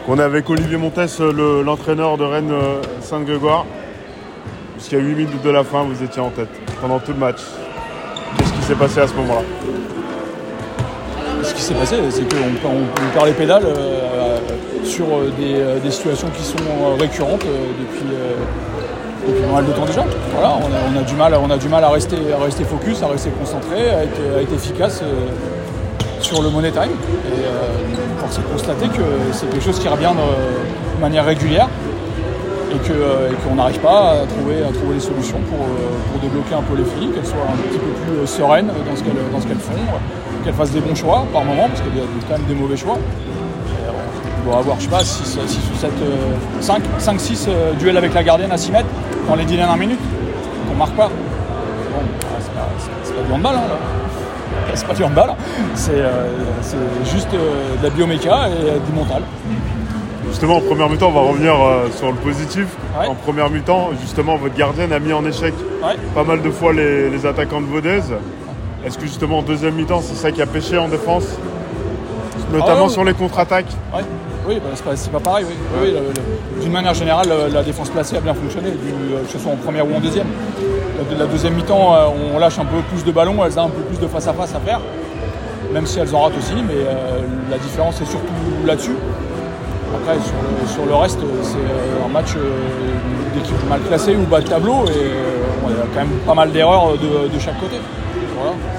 On est avec Olivier Montes, l'entraîneur de Rennes Saint-Grégoire. Jusqu'à 8 minutes de la fin, vous étiez en tête pendant tout le match. Qu'est-ce qui s'est passé à ce moment-là? Ce qui s'est passé, c'est qu'on perd les pédales sur des situations qui sont récurrentes depuis pas mal de temps déjà. Voilà, on a du mal à rester focus, à rester concentré, à être efficace sur le money time. Et force est de constater que c'est quelque chose qui revient de manière régulière et qu'on n'arrive pas à trouver des solutions pour débloquer un peu les filles, qu'elles soient un petit peu plus sereines dans ce qu'elles font, qu'elles fassent des bons choix par moment, parce qu'il y a quand même des mauvais choix. On doit avoir, je sais pas, 6 ou 7, 5-6 duels avec la gardienne à 6 mètres dans les 10 dernières minutes, qu'on marque pas. Bon, c'est pas du handball, hein, là. C'est pas du handball, c'est juste de la bioméca et du mental. Justement, en première mi-temps, on va revenir sur le positif. Ouais. En première mi-temps, justement, votre gardienne a mis en échec pas mal de fois les attaquants de Vaudez. Est-ce que justement, en deuxième mi-temps, c'est ça qui a pêché en défense, notamment sur les contre-attaques? Oui, c'est pas pareil. Oui, d'une manière générale, la défense placée a bien fonctionné, que ce soit en première ou en deuxième. La deuxième mi-temps, on lâche un peu plus de ballons, elles ont un peu plus de face-à-face à faire, même si elles en ratent aussi, mais la différence est surtout là-dessus. Après, sur le reste, c'est un match d'équipe mal classée ou bas de tableau, et il y a quand même pas mal d'erreurs de chaque côté. Voilà.